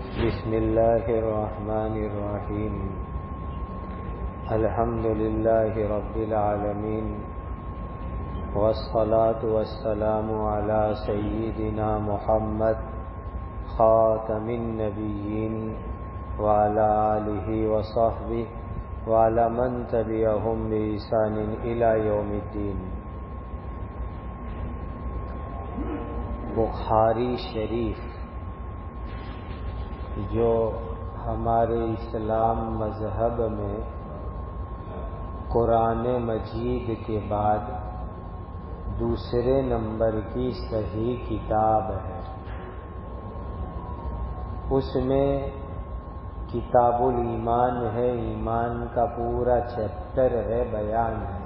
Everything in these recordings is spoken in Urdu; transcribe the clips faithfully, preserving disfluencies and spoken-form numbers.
بسم اللہ الرحمن الرحیم الحمد للہ رب العالمین والصلاة والسلام علی سیدنا محمد خاتم النبیین وعلی آلہ وصحبہ وعلی من تبعہم بإحسان الی یوم الدین۔ بخاری شریف جو ہمارے اسلام مذہب میں قرآن مجید کے بعد دوسرے نمبر کی صحیح کتاب ہے، اس میں کتاب الایمان ہے، ایمان کا پورا چیپٹر ہے، بیان ہے۔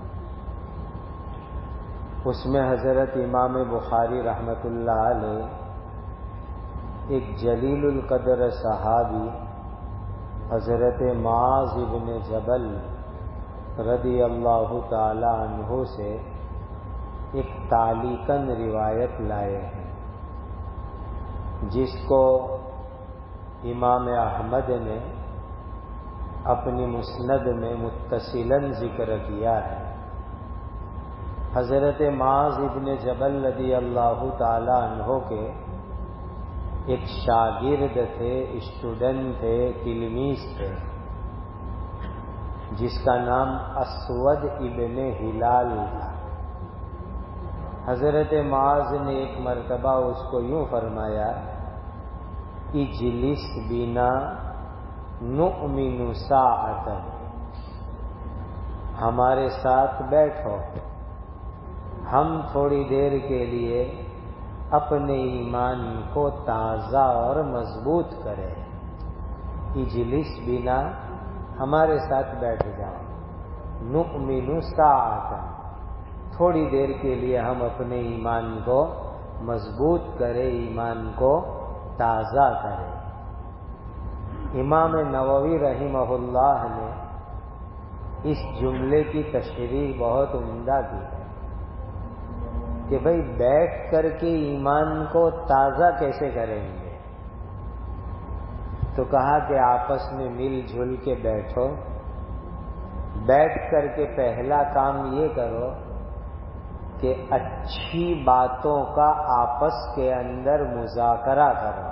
اس میں حضرت امام بخاری رحمۃ اللہ علیہ ایک جلیل القدر صحابی حضرت معاذ بن جبل رضی اللہ تعالی عنہ سے ایک تعلیقاً روایت لائے ہیں، جس کو امام احمد نے اپنی مسند میں متصلاً ذکر کیا ہے۔ حضرت معاذ بن جبل رضی اللہ تعالی عنہ کے ایک شاگرد تھے، اسٹوڈنٹ تھے، تلمیذ تھے، جس کا نام اسود ابن ہلال تھا۔ حضرت معاذ نے ایک مرتبہ اس کو یوں فرمایا، اجلس بنا نؤمن ساعۃ، ہمارے ساتھ بیٹھو، ہم تھوڑی دیر کے لیے اپنے ایمان کو تازہ اور مضبوط کریں۔ اجلس بنا، ہمارے ساتھ بیٹھ جاؤ، نؤمن ساعۃ، تھوڑی دیر کے لیے ہم اپنے ایمان کو مضبوط کریں، ایمان کو تازہ کریں۔ امام نووی رحمہ اللہ نے اس جملے کی تشریح بہت عمدہ کی ہے کہ بھئی بیٹھ کر کے ایمان کو تازہ کیسے کریں گے؟ تو کہا کہ آپس میں مل جل کے بیٹھو، بیٹھ کر کے پہلا کام یہ کرو کہ اچھی باتوں کا آپس کے اندر مذاکرہ کرو۔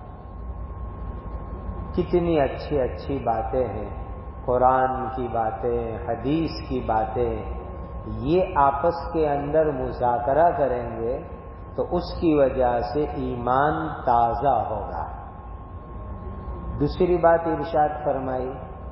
کتنی اچھی اچھی باتیں ہیں، قرآن کی باتیں، حدیث کی باتیں، یہ آپس کے اندر مذاکرہ کریں گے تو اس کی وجہ سے ایمان تازہ ہوگا۔ دوسری بات ارشاد فرمائی،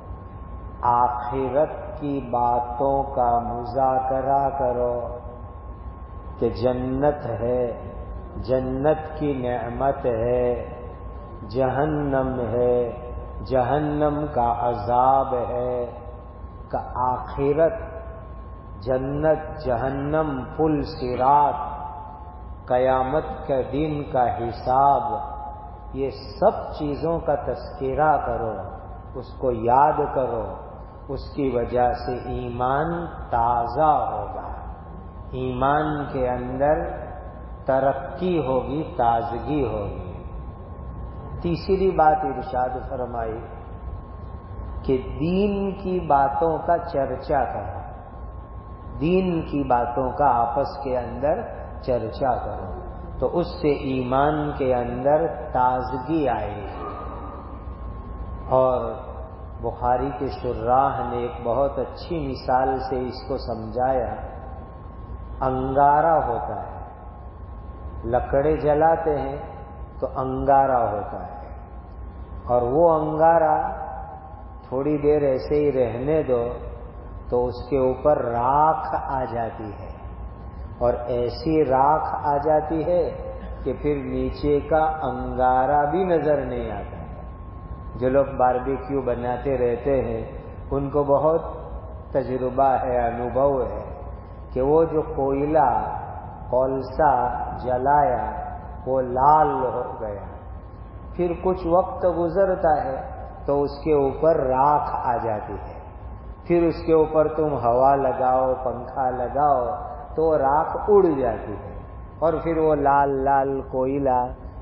آخرت کی باتوں کا مذاکرہ کرو کہ جنت ہے، جنت کی نعمت ہے، جہنم ہے، جہنم کا عذاب ہے، کہ آخرت، جنت، جہنم، پل صراط، قیامت کے دن کا حساب، یہ سب چیزوں کا تذکرہ کرو، اس کو یاد کرو، اس کی وجہ سے ایمان تازہ ہوگا، ایمان کے اندر ترقی ہوگی، تازگی ہوگی۔ تیسری بات ارشاد فرمائی کہ دین کی باتوں کا چرچا کرو، دین کی باتوں کا آپس کے اندر چرچا کرو تو اس سے ایمان کے اندر تازگی آئے گی۔ اور بخاری کے شراح نے ایک بہت اچھی مثال سے اس کو سمجھایا۔ انگارہ ہوتا ہے، لکڑے جلاتے ہیں تو انگارہ ہوتا ہے، اور وہ انگارہ تھوڑی دیر ایسے ہی رہنے دو تو اس کے اوپر راکھ آ جاتی ہے، اور ایسی راکھ آ جاتی ہے کہ پھر نیچے کا انگارہ بھی نظر نہیں آتا ہے۔ جو لوگ باربیکیو بناتے رہتے ہیں ان کو بہت تجربہ ہے، انوبھو ہے کہ وہ جو کوئلہ، کولسا جلایا وہ لال ہو گیا، پھر کچھ وقت گزرتا ہے تو اس کے اوپر راکھ آ جاتی ہے، پھر اس کے اوپر تم ہوا لگاؤ، پنکھا لگاؤ تو راکھ اڑ جاتی ہے، اور پھر وہ لال لال کوئلہ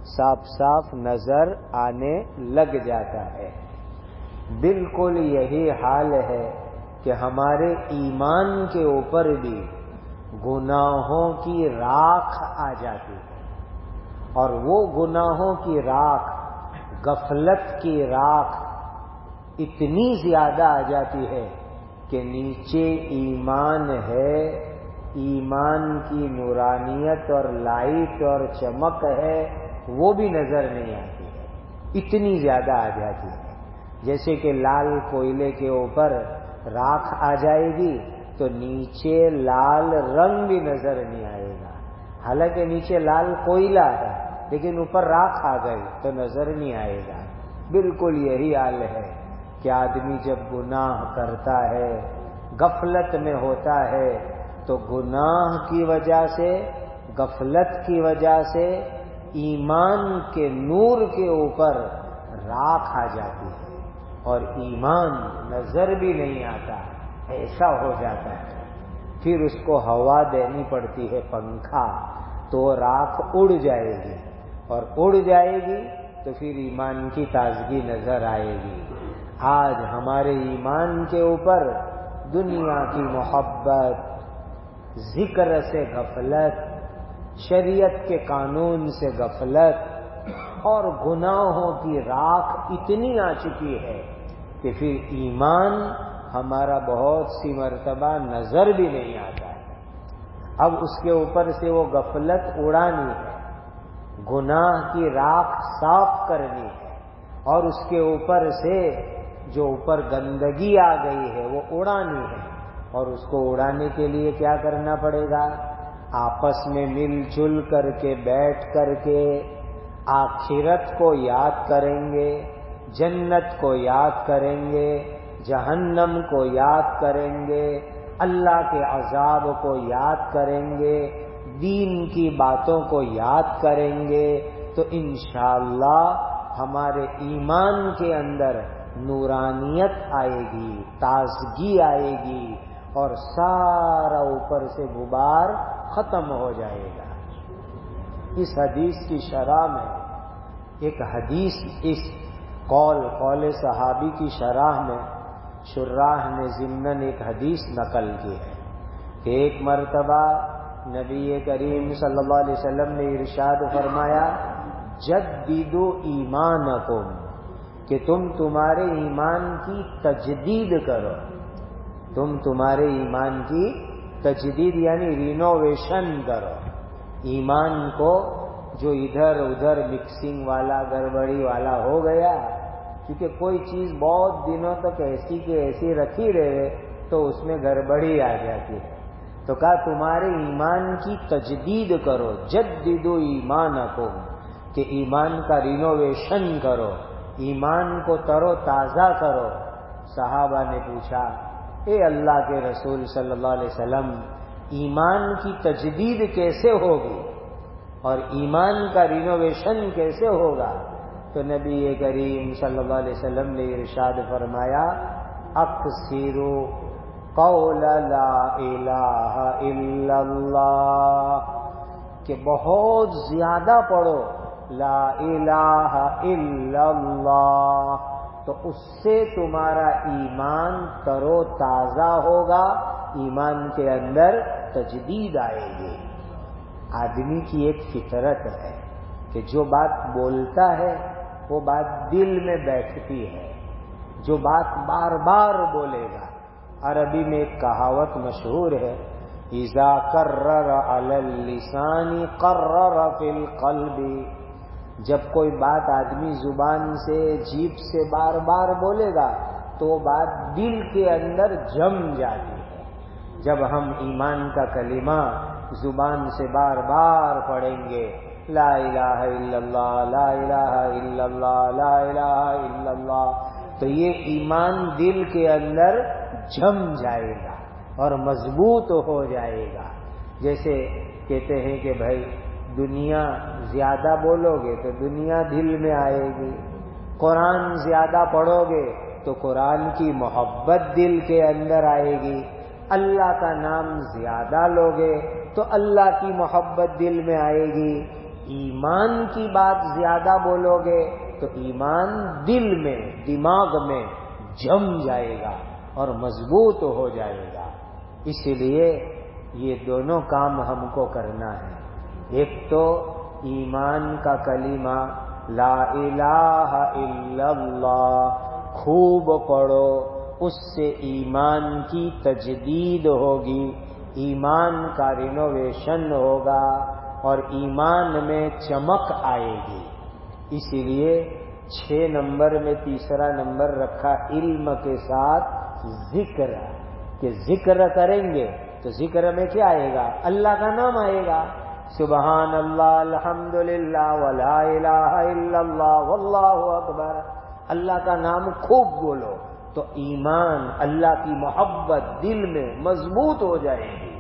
صاف صاف نظر آنے لگ جاتا ہے۔ بالکل یہی حال ہے کہ ہمارے ایمان کے اوپر بھی گناہوں کی راکھ آ جاتی ہے، اور وہ گناہوں کی راکھ، غفلت کی راکھ اتنی زیادہ آ جاتی ہے کہ نیچے ایمان ہے، ایمان کی نورانیت اور لائٹ اور چمک ہے، وہ بھی نظر نہیں آتی ہے، اتنی زیادہ آ جاتی ہے۔ جیسے کہ لال کوئلے کے اوپر راکھ آ جائے گی تو نیچے لال رنگ بھی نظر نہیں آئے گا، حالانکہ نیچے لال کوئلہ ہے لیکن اوپر راکھ آ گئی تو نظر نہیں آئے گا۔ بالکل یہی حال ہے کہ آدمی جب گناہ کرتا ہے، غفلت میں ہوتا ہے، تو گناہ کی وجہ سے، غفلت کی وجہ سے ایمان کے نور کے اوپر راکھ آ جاتی ہے اور ایمان نظر بھی نہیں آتا، ایسا ہو جاتا ہے۔ پھر اس کو ہوا دینی پڑتی ہے، پنکھا، تو راکھ اڑ جائے گی، اور اڑ جائے گی تو پھر ایمان کی تازگی نظر آئے گی۔ آج ہمارے ایمان کے اوپر دنیا کی محبت، ذکر سے غفلت، شریعت کے قانون سے غفلت اور گناہوں کی راکھ اتنی آ چکی ہے کہ پھر ایمان ہمارا بہت سی مرتبہ نظر بھی نہیں آتا ہے۔ اب اس کے اوپر سے وہ غفلت اڑانی ہے، گناہ کی راکھ صاف کرنی ہے، اور اس کے اوپر سے جو اوپر گندگی آ گئی ہے وہ اڑانی ہے، اور اس کو اڑانے کے لیے کیا کرنا پڑے گا؟ آپس میں مل جل کر کے بیٹھ کر کے آخرت کو یاد کریں گے، جنت کو یاد کریں گے، جہنم کو یاد کریں گے، اللہ کے عذاب کو یاد کریں گے، دین کی باتوں کو یاد کریں گے، تو انشاءاللہ ہمارے ایمان کے اندر نورانیت آئے گی، تازگی آئے گی، اور سارا اوپر سے غبار ختم ہو جائے گا۔ اس حدیث کی شرح میں ایک حدیث، اس قول قول صحابی کی شرح میں شراح نے ضمناً ایک حدیث نقل کی ہے کہ ایک مرتبہ نبی کریم صلی اللہ علیہ وسلم نے ارشاد فرمایا، جددوا ایمانکم، کہ تم تمہارے ایمان کی تجدید کرو، تم تمہارے ایمان کی تجدید یعنی رینوویشن کرو، ایمان کو جو ادھر ادھر مکسنگ والا، گڑبڑی والا ہو گیا، کیونکہ کوئی چیز بہت دنوں تک ایسی کہ ایسی رکھی رہے تو اس میں گڑبڑی آ جاتی ہے، تو کہا تمہارے ایمان کی تجدید کرو، جددوا ایمانکم، کہ ایمان کا رینوویشن کرو، ایمان کو تر و تازہ کرو۔ صحابہ نے پوچھا، اے اللہ کے رسول صلی اللہ علیہ وسلم، ایمان کی تجدید کیسے ہوگی اور ایمان کا رینوویشن کیسے ہوگا؟ تو نبی کریم صلی اللہ علیہ وسلم نے ارشاد فرمایا، اکثروا قول لا الہ الا اللہ، کہ بہت زیادہ پڑھو لا الہ الا اللہ، تو اس سے تمہارا ایمان تر و تازہ ہوگا، ایمان کے اندر تجدید آئے گی۔ آدمی کی ایک فطرت ہے کہ جو بات بولتا ہے وہ بات دل میں بیٹھتی ہے، جو بات بار بار بولے گا۔ عربی میں ایک کہاوت مشہور ہے، اذا کرر علی اللسان قرر فی القلب، جب کوئی بات آدمی زبان سے، جیب سے بار بار بولے گا تو وہ بات دل کے اندر جم جاتی ہے۔ جب ہم ایمان کا کلمہ زبان سے بار بار پڑھیں گے، لا الہ الا اللہ، لا الہ الا اللہ، لا الہ الا اللہ، تو یہ ایمان دل کے اندر جم جائے گا اور مضبوط ہو جائے گا۔ جیسے کہتے ہیں کہ بھائی دنیا زیادہ بولو گے تو دنیا دل میں آئے گی، قرآن زیادہ پڑھو گے تو قرآن کی محبت دل کے اندر آئے گی، اللہ کا نام زیادہ لوگے تو اللہ کی محبت دل میں آئے گی، ایمان کی بات زیادہ بولو گے تو ایمان دل میں دماغ میں جم جائے گا اور مضبوط ہو جائے گا. اسی لیے یہ دونوں کام ہم کو کرنا ہے. ایک تو ایمان کا کلمہ لا الہ الا اللہ خوب پڑھو، اس سے ایمان کی تجدید ہوگی، ایمان کا رینوویشن ہوگا اور ایمان میں چمک آئے گی. اسی لیے چھ نمبر میں تیسرا نمبر رکھا علم کے ساتھ ذکر، کہ ذکر کریں گے تو ذکر میں کیا آئے گا؟ اللہ کا نام آئے گا. سبحان اللہ، الحمدللہ، ولا الہ الا اللہ، واللہ اکبر. اللہ کا نام خوب بولو تو ایمان، اللہ کی محبت دل میں مضبوط ہو جائے گی.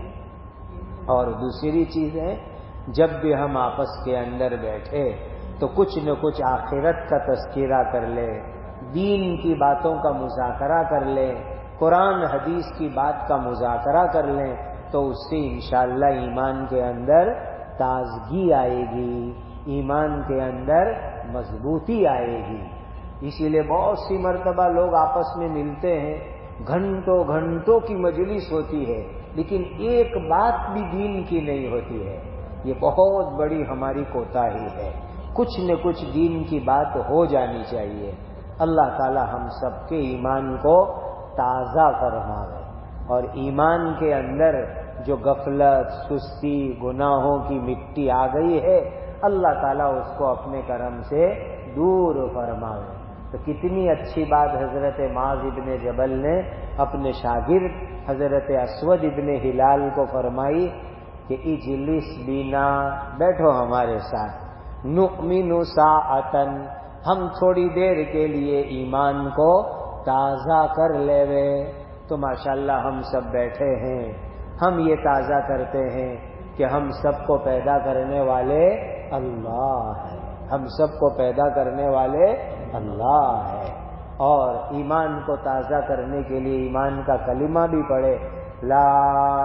اور دوسری چیز ہے، جب بھی ہم آپس کے اندر بیٹھے تو کچھ نہ کچھ آخرت کا تذکرہ کر لے، دین کی باتوں کا مذاکرہ کر لے، قرآن حدیث کی بات کا مذاکرہ کر لیں تو اس سے انشاءاللہ ایمان کے اندر تازگی آئے گی، ایمان کے اندر مضبوطی آئے گی. اسی لیے بہت سی مرتبہ لوگ آپس میں ملتے ہیں، گھنٹوں گھنٹوں کی مجلس ہوتی ہے لیکن ایک بات بھی دین کی نہیں ہوتی ہے. یہ بہت بڑی ہماری کوتاہی ہے. کچھ نہ کچھ دین کی بات ہو جانی چاہیے. اللہ تعالی ہم سب کے ایمان کو تازہ فرمائے اور ایمان کے اندر جو غفلت، سستی، گناہوں کی مٹی آ گئی ہے اللہ تعالیٰ اس کو اپنے کرم سے دور فرمائے. تو کتنی اچھی بات حضرت معاذ ابن جبل نے اپنے شاگرد حضرت اسود ابن ہلال کو فرمائی کہ اجلس بینا، بیٹھو ہمارے ساتھ، نؤمن ساعتن، ہم تھوڑی دیر کے لیے ایمان کو تازہ کر لے وے. تو ماشاءاللہ ہم سب بیٹھے ہیں، ہم یہ تازہ کرتے ہیں کہ ہم سب کو پیدا کرنے والے اللہ ہے، ہم سب کو پیدا کرنے والے اللہ ہے. اور ایمان کو تازہ کرنے کے لیے ایمان کا کلمہ بھی پڑھے، لا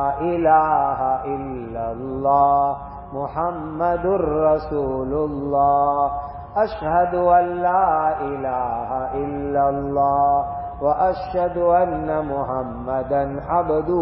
الہ الا اللہ محمد الرسول اللہ، اشہد ان لا الہ الا اللہ واشہد ان محمدا عبدہ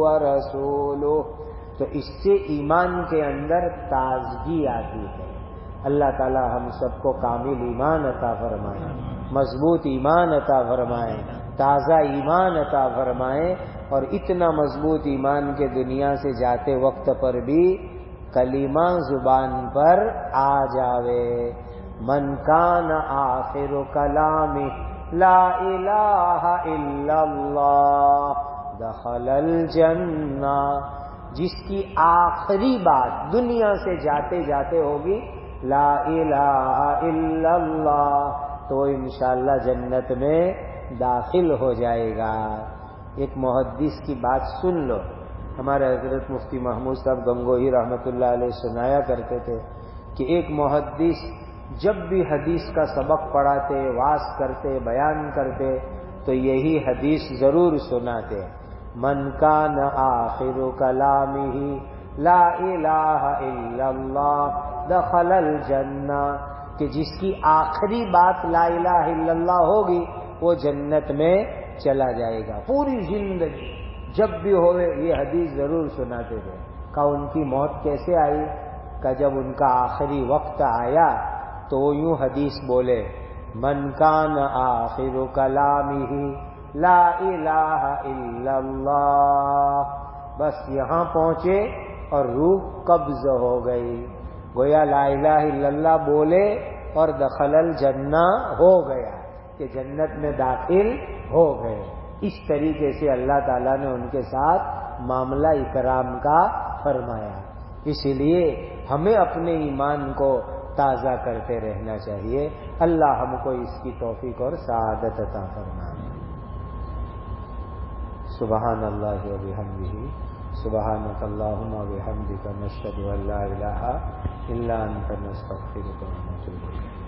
ورسولہ. تو اس سے ایمان کے اندر تازگی آتی ہے. اللہ تعالی ہم سب کو کامل ایمان عطا فرمائے، مضبوط ایمان عطا فرمائے، تازہ ایمان عطا فرمائے اور اتنا مضبوط ایمان کے دنیا سے جاتے وقت پر بھی کلمہ زبان پر آ جاوے. من کان آخر کلامہ لا الہ الا اللہ دخل الجنہ، جس کی آخری بات دنیا سے جاتے جاتے ہوگی لا الہ الا اللہ تو انشاءاللہ جنت میں داخل ہو جائے گا. ایک محدث کی بات سن لو. ہمارے حضرت مفتی محمود صاحب گنگوہی رحمۃ اللہ علیہ سنایا کرتے تھے کہ ایک محدث جب بھی حدیث کا سبق پڑھاتے، واعظ کرتے، بیان کرتے تو یہی حدیث ضرور سناتے، من کان آخر کلامہ لا الہ الا اللہ دخل الجنہ، کہ جس کی آخری بات لا الہ الا اللہ ہوگی وہ جنت میں چلا جائے گا. پوری زندگی جب بھی ہوئے یہ حدیث ضرور سناتے تھے. کہا ان کی موت کیسے آئی؟ کہ جب ان کا آخری وقت آیا تو وہ یوں حدیث بولے، من کان آخر کلامہ لا الہ الا اللہ، بس یہاں پہنچے اور روح قبض ہو گئی. گویا لا الہ الا اللہ بولے اور دخل الجنہ ہو گیا کہ جنت میں داخل ہو گئے. اس طریقے سے اللہ تعالیٰ نے ان کے ساتھ معاملہ اکرام کا فرمایا. اس لیے ہمیں اپنے ایمان کو تازہ کرتے رہنا چاہیے. اللہ ہم کو اس کی توفیق اور سعادت عطا فرمائے. سبحان اللہ و بحمدہ، سبحانک اللہم و بحمدک، نشہد ان لا الہ الا انت، نستغفرک و نتوب الیک.